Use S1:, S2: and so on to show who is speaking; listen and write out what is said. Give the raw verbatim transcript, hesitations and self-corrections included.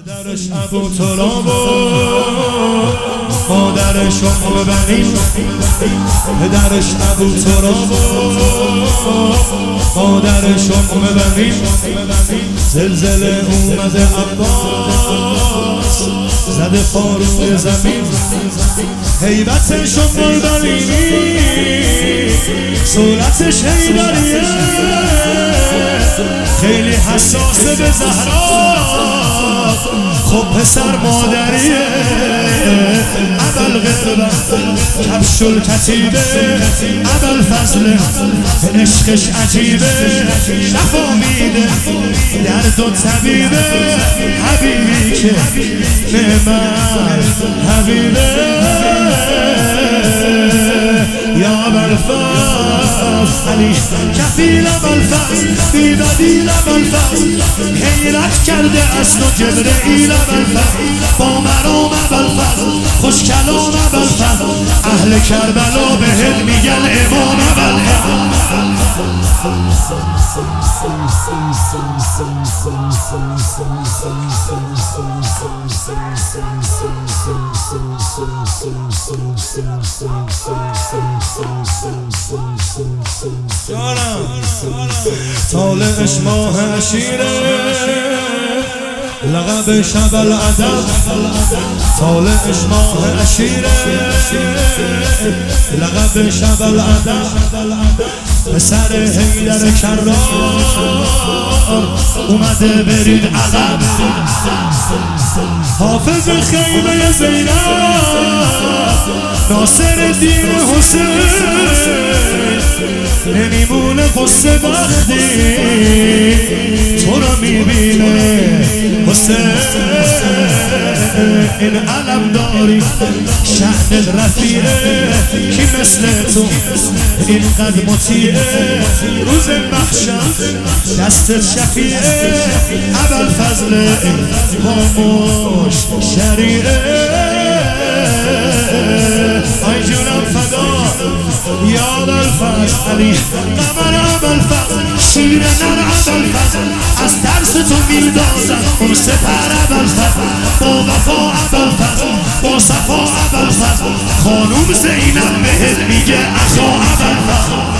S1: پدرش ابو تراب مادرش ام بنی، پدرش ابو تراب مادرش ام بنی. زلزله اومده عباس زده پاروی زمین، هیبتش ام بنی صورتش هیدریه، خیلی حساسه به زهرا، خب پسر مادریه. ابل غربه کفش الکتیبه، ابل فضله عشقش عجیبه، شفا میده درد و طبیبه، حبیبی که نعمت حبیبه. یا ابوالفضل علی کفیل ابوالفضل بی بدیل ابوالفضل، حیرت کرده از تو جبرئیل ابوالفضل، با مرام ابوالفضل خوش کلام ابوالفضل، اهل کربلا بهت میگن امام ابوالفضل. طالعش ماه عشیره، لقب شب الادب، طالعش ماه عشیره، لقب شب الادب. پسر حیدر کرار اومده برید عقب، حافظ خیمه زینب ناصر دین حسین، نمیمونه قصه وقتی تو رو میبینه حسین. این علم داری شأن رفیعه، کی مثل تو اینقدر مطیعه، روز محشر دست شفیعه، ابوالفضل خاموش شریعه. آی جونم فدا یا ابوالفضل علی قمر ابوالفضل، شیر نر ابوالفضل، از ترس تو میدازد اون سپر ابوالفضل، با وفا ابوالفضل با صفا ابوالفضل، خانوم زینب بهت میگه اخا ابوالفضل.